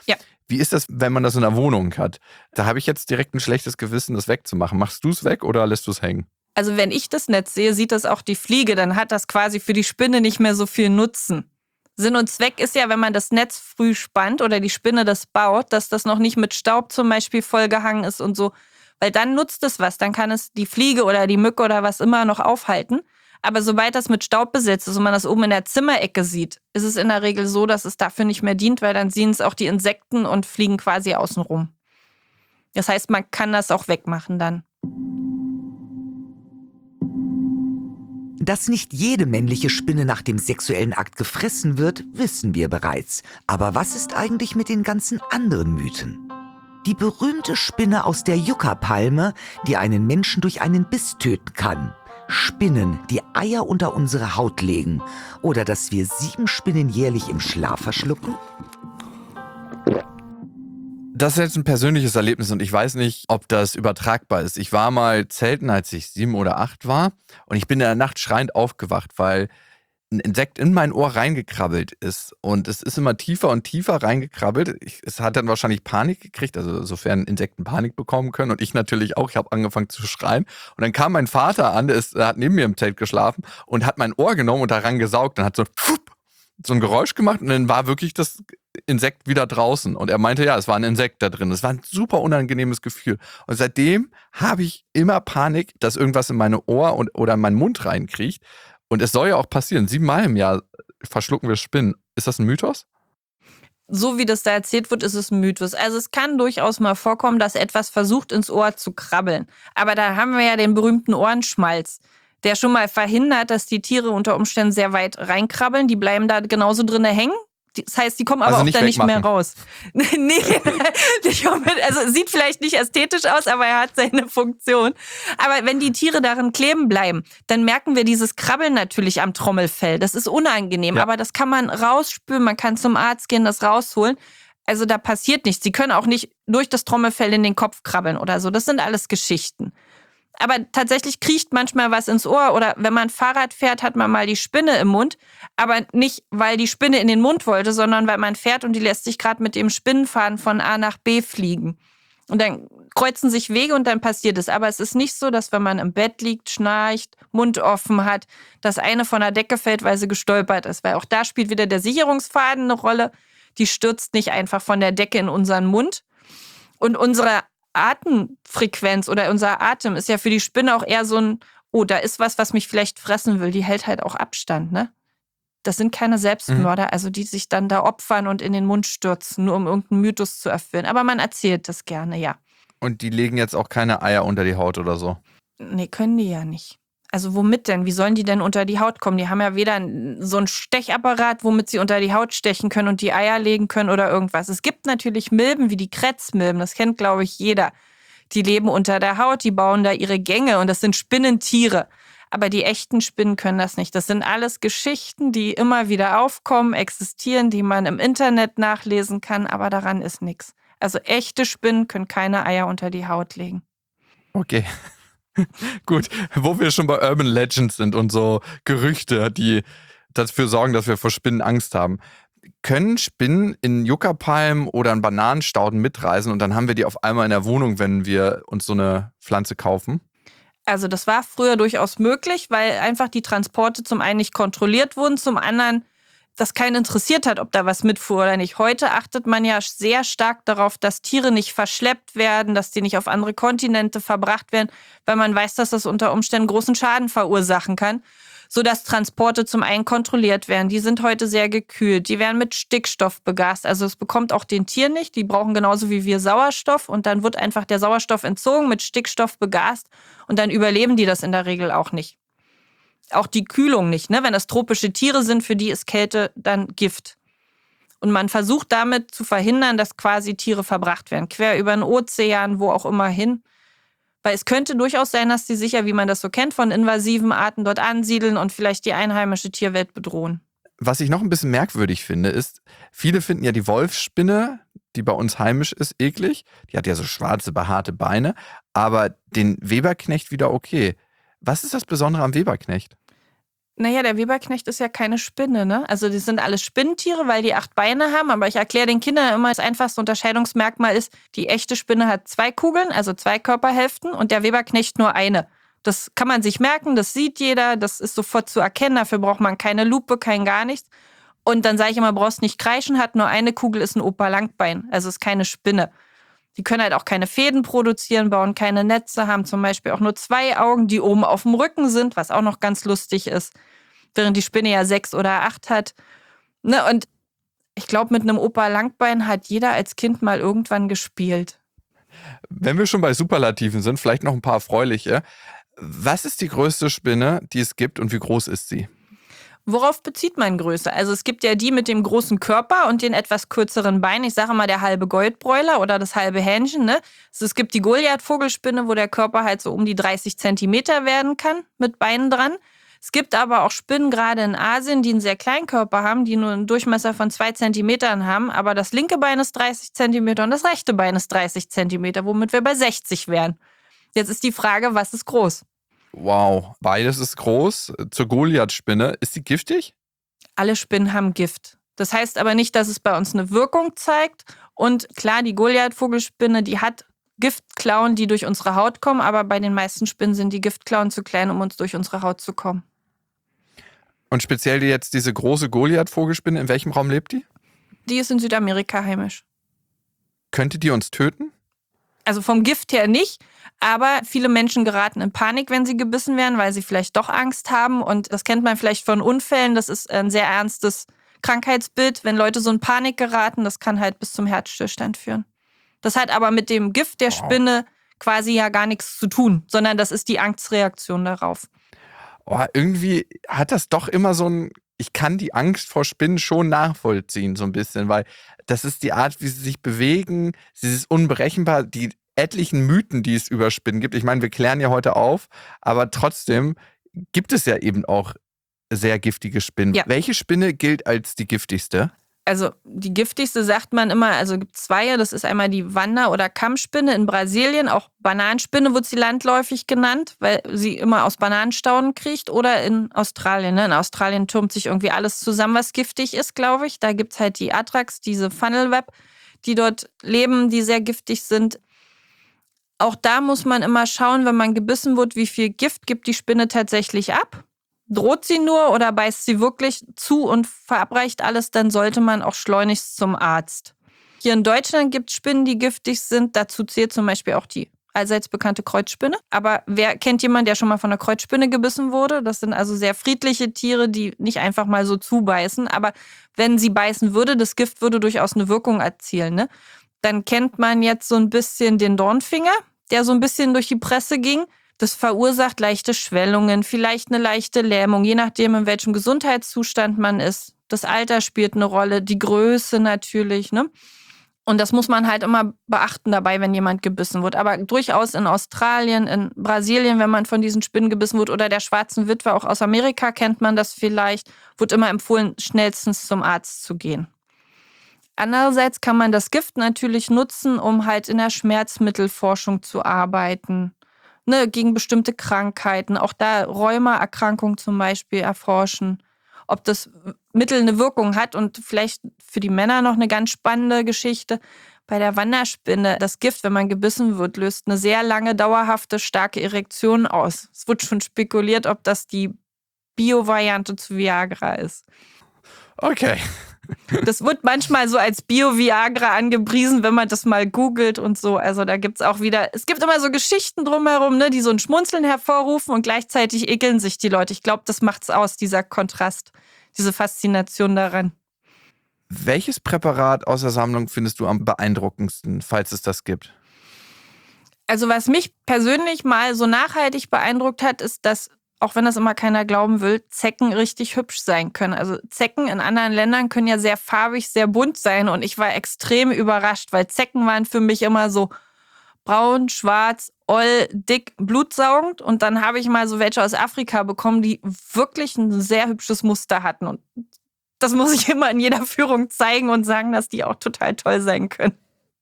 Speaker 3: Wie ist das, wenn man das in der Wohnung hat? Da habe ich jetzt direkt ein schlechtes Gewissen, das wegzumachen. Machst du es weg oder lässt du es hängen?
Speaker 2: Also wenn ich das Netz sehe, sieht das auch die Fliege, dann hat das quasi für die Spinne nicht mehr so viel Nutzen. Sinn und Zweck ist ja, wenn man das Netz früh spannt oder die Spinne das baut, dass das noch nicht mit Staub zum Beispiel vollgehangen ist und so. Weil dann nutzt es was, dann kann es die Fliege oder die Mücke oder was immer noch aufhalten. Aber sobald das mit Staub besetzt ist und man das oben in der Zimmerecke sieht, ist es in der Regel so, dass es dafür nicht mehr dient, weil dann sehen es auch die Insekten und fliegen quasi außen rum. Das heißt, man kann das auch wegmachen dann.
Speaker 1: Dass nicht jede männliche Spinne nach dem sexuellen Akt gefressen wird, wissen wir bereits. Aber was ist eigentlich mit den ganzen anderen Mythen? Die berühmte Spinne aus der Yucca-Palme, die einen Menschen durch einen Biss töten kann. Spinnen, die Eier unter unsere Haut legen. Oder dass wir 7 Spinnen jährlich im Schlaf verschlucken.
Speaker 3: Das ist jetzt ein persönliches Erlebnis und ich weiß nicht, ob das übertragbar ist. Ich war mal zelten, als ich 7 oder 8 war und ich bin in der Nacht schreiend aufgewacht, weil ein Insekt in mein Ohr reingekrabbelt ist und es ist immer tiefer und tiefer reingekrabbelt. Es hat dann wahrscheinlich Panik gekriegt, also sofern Insekten Panik bekommen können und ich natürlich auch. Ich habe angefangen zu schreien und dann kam mein Vater an, er hat neben mir im Zelt geschlafen und hat mein Ohr genommen und daran gesaugt und hat so ein Geräusch gemacht und dann war wirklich das Insekt wieder draußen. Und er meinte, ja, es war ein Insekt da drin. Es war ein super unangenehmes Gefühl. Und seitdem habe ich immer Panik, dass irgendwas in meine Ohr oder in meinen Mund reinkriecht. Und es soll ja auch passieren. 7 Mal im Jahr verschlucken wir Spinnen. Ist das ein Mythos?
Speaker 2: So wie das da erzählt wird, ist es ein Mythos. Also es kann durchaus mal vorkommen, dass etwas versucht, ins Ohr zu krabbeln. Aber da haben wir ja den berühmten Ohrenschmalz, der schon mal verhindert, dass die Tiere unter Umständen sehr weit reinkrabbeln. Die bleiben da genauso drin hängen. Das heißt, die kommen aber
Speaker 3: Also
Speaker 2: auch dann nicht mehr
Speaker 3: wegmachen.
Speaker 2: raus. Nee, nicht unbedingt. Also sieht vielleicht nicht ästhetisch aus, aber er hat seine Funktion. Aber wenn die Tiere darin kleben bleiben, dann merken wir dieses Krabbeln natürlich am Trommelfell. Das ist unangenehm,
Speaker 3: Ja.
Speaker 2: aber das kann man rausspüren. Man kann zum Arzt gehen, das rausholen. Also da passiert nichts. Sie können auch nicht durch das Trommelfell in den Kopf krabbeln oder so. Das sind alles Geschichten. Aber tatsächlich kriecht manchmal was ins Ohr oder wenn man Fahrrad fährt, hat man mal die Spinne im Mund. Aber nicht, weil die Spinne in den Mund wollte, sondern weil man fährt und die lässt sich gerade mit dem Spinnenfaden von A nach B fliegen. Und dann kreuzen sich Wege und dann passiert es. Aber es ist nicht so, dass wenn man im Bett liegt, schnarcht, Mund offen hat, dass eine von der Decke fällt, weil sie gestolpert ist. Weil auch da spielt wieder der Sicherungsfaden eine Rolle. Die stürzt nicht einfach von der Decke in unseren Mund. Und unsere Atemfrequenz oder unser Atem ist ja für die Spinne auch eher so ein, oh, da ist was mich vielleicht fressen will. Die hält halt auch Abstand, ne? Das sind keine Selbstmörder, also die sich dann da opfern und in den Mund stürzen, nur um irgendeinen Mythos zu erfüllen. Aber man erzählt das gerne, ja.
Speaker 3: Und die legen jetzt auch keine Eier unter die Haut oder so?
Speaker 2: Nee, können die ja nicht. Also womit denn? Wie sollen die denn unter die Haut kommen? Die haben ja weder so einen Stechapparat, womit sie unter die Haut stechen können und die Eier legen können oder irgendwas. Es gibt natürlich Milben wie die Kretzmilben, das kennt, glaube ich, jeder. Die leben unter der Haut, die bauen da ihre Gänge und das sind Spinnentiere. Aber die echten Spinnen können das nicht. Das sind alles Geschichten, die immer wieder aufkommen, existieren, die man im Internet nachlesen kann, aber daran ist nichts. Also echte Spinnen können keine Eier unter die Haut legen.
Speaker 3: Okay. Gut, wo wir schon bei Urban Legends sind und so Gerüchte, die dafür sorgen, dass wir vor Spinnen Angst haben. Können Spinnen in Yucca-Palmen oder in Bananenstauden mitreisen und dann haben wir die auf einmal in der Wohnung, wenn wir uns so eine Pflanze kaufen?
Speaker 2: Also das war früher durchaus möglich, weil einfach die Transporte zum einen nicht kontrolliert wurden, zum anderen das keinen interessiert hat, ob da was mitfuhr oder nicht. Heute achtet man ja sehr stark darauf, dass Tiere nicht verschleppt werden, dass die nicht auf andere Kontinente verbracht werden, weil man weiß, dass das unter Umständen großen Schaden verursachen kann, sodass Transporte zum einen kontrolliert werden. Die sind heute sehr gekühlt, die werden mit Stickstoff begast. Also es bekommt auch den Tier nicht, die brauchen genauso wie wir Sauerstoff und dann wird einfach der Sauerstoff entzogen, mit Stickstoff begast und dann überleben die das in der Regel auch nicht. Auch die Kühlung nicht, ne? Wenn das tropische Tiere sind, für die ist Kälte dann Gift. Und man versucht damit zu verhindern, dass quasi Tiere verbracht werden, quer über den Ozean, wo auch immer hin. Weil es könnte durchaus sein, dass die sich ja, wie man das so kennt, von invasiven Arten dort ansiedeln und vielleicht die einheimische Tierwelt bedrohen.
Speaker 3: Was ich noch ein bisschen merkwürdig finde, ist, viele finden ja die Wolfsspinne, die bei uns heimisch ist, eklig. Die hat ja so schwarze, behaarte Beine. Aber den Weberknecht wieder okay. Was ist das Besondere am Weberknecht?
Speaker 2: Naja, der Weberknecht ist ja keine Spinne, ne? Also die sind alles Spinnentiere, weil die 8 Beine haben. Aber ich erkläre den Kindern immer, das einfachste Unterscheidungsmerkmal ist, die echte Spinne hat 2 Kugeln, also 2 Körperhälften und der Weberknecht nur eine. Das kann man sich merken, das sieht jeder, das ist sofort zu erkennen. Dafür braucht man keine Lupe, kein gar nichts. Und dann sage ich immer, brauchst nicht kreischen, hat nur eine Kugel, ist ein Opa-Langbein. Also ist keine Spinne. Die können halt auch keine Fäden produzieren, bauen keine Netze, haben zum Beispiel auch nur 2 Augen, die oben auf dem Rücken sind, was auch noch ganz lustig ist. Während die Spinne ja 6 oder 8 hat. Ne? Und ich glaube, mit einem Opa-Langbein hat jeder als Kind mal irgendwann gespielt.
Speaker 3: Wenn wir schon bei Superlativen sind, vielleicht noch ein paar erfreuliche. Was ist die größte Spinne, die es gibt und wie groß ist sie?
Speaker 2: Worauf bezieht man Größe? Also es gibt ja die mit dem großen Körper und den etwas kürzeren Beinen. Ich sage mal der halbe Goldbräuler oder das halbe Hähnchen. Ne? Also es gibt die Goliath-Vogelspinne, wo der Körper halt so um die 30 Zentimeter werden kann mit Beinen dran. Es gibt aber auch Spinnen, gerade in Asien, die einen sehr kleinen Körper haben, die nur einen Durchmesser von 2 Zentimetern haben. Aber das linke Bein ist 30 Zentimeter und das rechte Bein ist 30 Zentimeter, womit wir bei 60 wären. Jetzt ist die Frage, was ist groß?
Speaker 3: Wow, beides ist groß. Zur Goliath-Spinne. Ist sie giftig?
Speaker 2: Alle Spinnen haben Gift. Das heißt aber nicht, dass es bei uns eine Wirkung zeigt. Und klar, die Goliath-Vogelspinne, die hat Giftklauen, die durch unsere Haut kommen. Aber bei den meisten Spinnen sind die Giftklauen zu klein, um uns durch unsere Haut zu kommen.
Speaker 3: Und speziell jetzt diese große Goliath-Vogelspinne, in welchem Raum lebt die?
Speaker 2: Die ist in Südamerika heimisch.
Speaker 3: Könnte die uns töten?
Speaker 2: Also vom Gift her nicht, aber viele Menschen geraten in Panik, wenn sie gebissen werden, weil sie vielleicht doch Angst haben. Und das kennt man vielleicht von Unfällen. Das ist ein sehr ernstes Krankheitsbild. Wenn Leute so in Panik geraten, das kann halt bis zum Herzstillstand führen. Das hat aber mit dem Gift der Spinne quasi ja gar nichts zu tun, sondern das ist die Angstreaktion darauf.
Speaker 3: Oh, irgendwie hat das doch immer so ein, ich kann die Angst vor Spinnen schon nachvollziehen, so ein bisschen, weil das ist die Art, wie sie sich bewegen, sie ist unberechenbar, die etlichen Mythen, die es über Spinnen gibt. Ich meine, wir klären ja heute auf, aber trotzdem gibt es ja eben auch sehr giftige Spinnen.
Speaker 2: Ja.
Speaker 3: Welche Spinne gilt als die giftigste?
Speaker 2: Also die giftigste sagt man immer, also gibt es 2, das ist einmal die Wander- oder Kammspinne in Brasilien, auch Bananenspinne wird sie landläufig genannt, weil sie immer aus Bananenstauden kriecht, oder in Australien. Ne? In Australien türmt sich irgendwie alles zusammen, was giftig ist, glaube ich. Da gibt es halt die Atrax, diese Funnelweb, die dort leben, die sehr giftig sind. Auch da muss man immer schauen, wenn man gebissen wird, wie viel Gift gibt die Spinne tatsächlich ab. Droht sie nur oder beißt sie wirklich zu und verabreicht alles, dann sollte man auch schleunigst zum Arzt. Hier in Deutschland gibt es Spinnen, die giftig sind. Dazu zählt zum Beispiel auch die allseits bekannte Kreuzspinne. Aber wer kennt jemanden, der schon mal von einer Kreuzspinne gebissen wurde? Das sind also sehr friedliche Tiere, die nicht einfach mal so zubeißen. Aber wenn sie beißen würde, das Gift würde durchaus eine Wirkung erzielen. Ne? Dann kennt man jetzt so ein bisschen den Dornfinger, der so ein bisschen durch die Presse ging. Das verursacht leichte Schwellungen, vielleicht eine leichte Lähmung, je nachdem, in welchem Gesundheitszustand man ist. Das Alter spielt eine Rolle, die Größe natürlich, ne? Und das muss man halt immer beachten dabei, wenn jemand gebissen wird. Aber durchaus in Australien, in Brasilien, wenn man von diesen Spinnen gebissen wird, oder der schwarzen Witwe, auch aus Amerika kennt man das vielleicht, wird immer empfohlen, schnellstens zum Arzt zu gehen. Andererseits kann man das Gift natürlich nutzen, um halt in der Schmerzmittelforschung zu arbeiten. Ne, gegen bestimmte Krankheiten, auch da Rheumaerkrankungen zum Beispiel erforschen, ob das Mittel eine Wirkung hat. Und vielleicht für die Männer noch eine ganz spannende Geschichte. Bei der Wanderspinne, das Gift, wenn man gebissen wird, löst eine sehr lange, dauerhafte, starke Erektion aus. Es wird schon spekuliert, ob das die Bio-Variante zu Viagra ist.
Speaker 3: Okay.
Speaker 2: Das wird manchmal so als Bio-Viagra angepriesen, wenn man das mal googelt und so. Also da gibt's auch wieder, es gibt immer so Geschichten drumherum, ne, die so ein Schmunzeln hervorrufen und gleichzeitig ekeln sich die Leute. Ich glaube, das macht's aus, dieser Kontrast, diese Faszination daran.
Speaker 3: Welches Präparat aus der Sammlung findest du am beeindruckendsten, falls es das gibt?
Speaker 2: Also was mich persönlich mal so nachhaltig beeindruckt hat, ist, dass, auch wenn das immer keiner glauben will, Zecken richtig hübsch sein können. Also Zecken in anderen Ländern können ja sehr farbig, sehr bunt sein. Und ich war extrem überrascht, weil Zecken waren für mich immer so braun, schwarz, oll, dick, blutsaugend. Und dann habe ich mal so welche aus Afrika bekommen, die wirklich ein sehr hübsches Muster hatten. Und das muss ich immer in jeder Führung zeigen und sagen, dass die auch total toll sein können.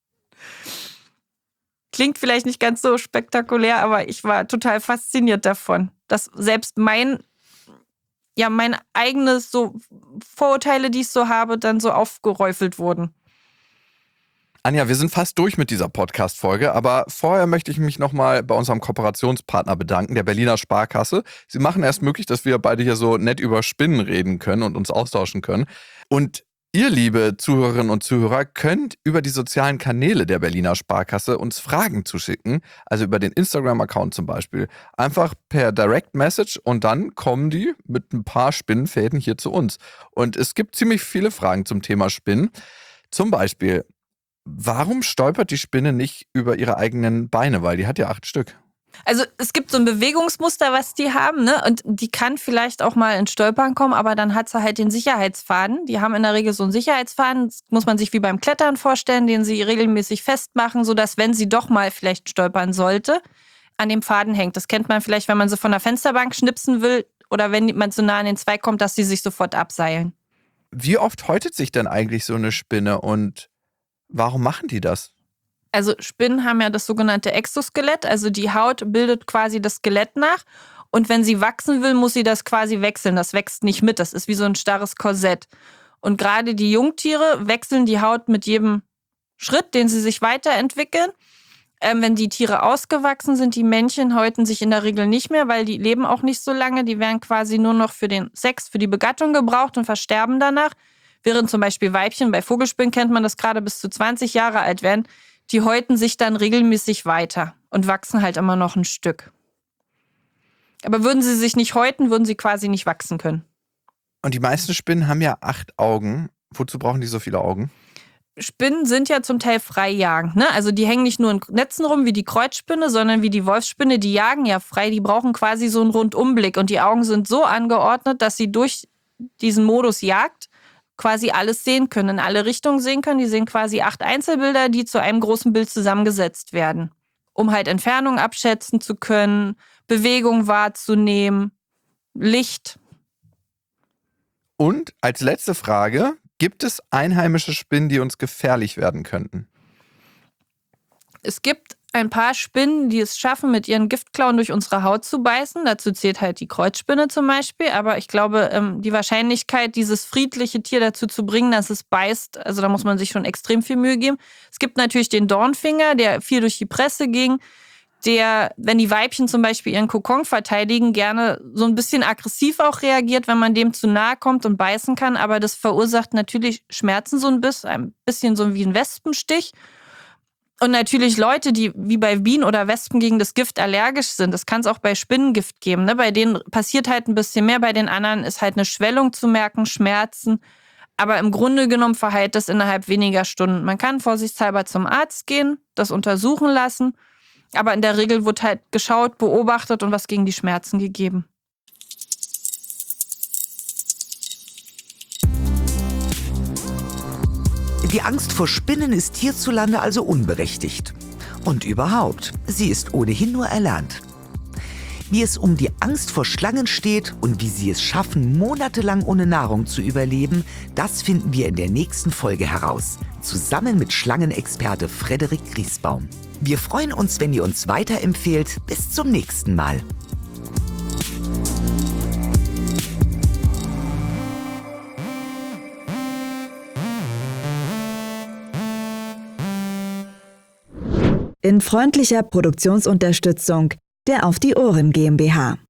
Speaker 2: Klingt vielleicht nicht ganz so spektakulär, aber ich war total fasziniert davon, dass selbst mein ja, meine eigenes so Vorurteile, die ich so habe, dann so aufgeräufelt wurden.
Speaker 3: Anja, wir sind fast durch mit dieser Podcast-Folge, aber vorher möchte ich mich nochmal bei unserem Kooperationspartner bedanken, der Berliner Sparkasse. Sie machen erst möglich, dass wir beide hier so nett über Spinnen reden können und uns austauschen können. Und ihr, liebe Zuhörerinnen und Zuhörer, könnt über die sozialen Kanäle der Berliner Sparkasse uns Fragen zuschicken, also über den Instagram-Account zum Beispiel. Einfach per Direct Message und dann kommen die mit ein paar Spinnenfäden hier zu uns. Und es gibt ziemlich viele Fragen zum Thema Spinnen. Zum Beispiel, warum stolpert die Spinne nicht über ihre eigenen Beine? Weil die hat ja 8 Stück.
Speaker 2: Also es gibt so ein Bewegungsmuster, was die haben, ne? Und die kann vielleicht auch mal ins Stolpern kommen, aber dann hat sie halt den Sicherheitsfaden. Die haben in der Regel so einen Sicherheitsfaden, das muss man sich wie beim Klettern vorstellen, den sie regelmäßig festmachen, sodass, wenn sie doch mal vielleicht stolpern sollte, an dem Faden hängt. Das kennt man vielleicht, wenn man sie von der Fensterbank schnipsen will oder wenn man so nah an den Zweig kommt, dass sie sich sofort abseilen.
Speaker 3: Wie oft häutet sich denn eigentlich so eine Spinne und warum machen die das?
Speaker 2: Also Spinnen haben ja das sogenannte Exoskelett, also die Haut bildet quasi das Skelett nach und wenn sie wachsen will, muss sie das quasi wechseln. Das wächst nicht mit, das ist wie so ein starres Korsett. Und gerade die Jungtiere wechseln die Haut mit jedem Schritt, den sie sich weiterentwickeln. Wenn die Tiere ausgewachsen sind, die Männchen häuten sich in der Regel nicht mehr, weil die leben auch nicht so lange. Die werden quasi nur noch für den Sex, für die Begattung gebraucht und versterben danach. Während zum Beispiel Weibchen, bei Vogelspinnen kennt man das, gerade bis zu 20 Jahre alt werden, die häuten sich dann regelmäßig weiter und wachsen halt immer noch ein Stück. Aber würden sie sich nicht häuten, würden sie quasi nicht wachsen können.
Speaker 3: Und die meisten Spinnen haben ja 8 Augen. Wozu brauchen die so viele Augen?
Speaker 2: Spinnen sind ja zum Teil freijagend, ne? Also die hängen nicht nur in Netzen rum wie die Kreuzspinne, sondern wie die Wolfsspinne, die jagen ja frei. Die brauchen quasi so einen Rundumblick und die Augen sind so angeordnet, dass sie durch diesen Modus Jagd quasi alles sehen können, in alle Richtungen sehen können. Die sehen quasi 8 Einzelbilder, die zu einem großen Bild zusammengesetzt werden, um halt Entfernung abschätzen zu können, Bewegung wahrzunehmen, Licht.
Speaker 3: Und als letzte Frage, gibt es einheimische Spinnen, die uns gefährlich werden könnten?
Speaker 2: Es gibt ein paar Spinnen, die es schaffen, mit ihren Giftklauen durch unsere Haut zu beißen. Dazu zählt halt die Kreuzspinne zum Beispiel. Aber ich glaube, die Wahrscheinlichkeit, dieses friedliche Tier dazu zu bringen, dass es beißt, also da muss man sich schon extrem viel Mühe geben. Es gibt natürlich den Dornfinger, der viel durch die Presse ging, der, wenn die Weibchen zum Beispiel ihren Kokon verteidigen, gerne so ein bisschen aggressiv auch reagiert, wenn man dem zu nahe kommt und beißen kann. Aber das verursacht natürlich Schmerzen so ein bisschen so wie ein Wespenstich. Und natürlich Leute, die wie bei Bienen oder Wespen gegen das Gift allergisch sind, das kann es auch bei Spinnengift geben. Ne? Bei denen passiert halt ein bisschen mehr, bei den anderen ist halt eine Schwellung zu merken, Schmerzen. Aber im Grunde genommen verheilt das innerhalb weniger Stunden. Man kann vorsichtshalber zum Arzt gehen, das untersuchen lassen. Aber in der Regel wird halt geschaut, beobachtet und was gegen die Schmerzen gegeben.
Speaker 1: Die Angst vor Spinnen ist hierzulande also unberechtigt. Und überhaupt, sie ist ohnehin nur erlernt. Wie es um die Angst vor Schlangen steht und wie sie es schaffen, monatelang ohne Nahrung zu überleben, das finden wir in der nächsten Folge heraus. Zusammen mit Schlangenexperte Frederik Griesbaum. Wir freuen uns, wenn ihr uns weiterempfehlt. Bis zum nächsten Mal.
Speaker 4: In freundlicher Produktionsunterstützung der Auf die Ohren GmbH.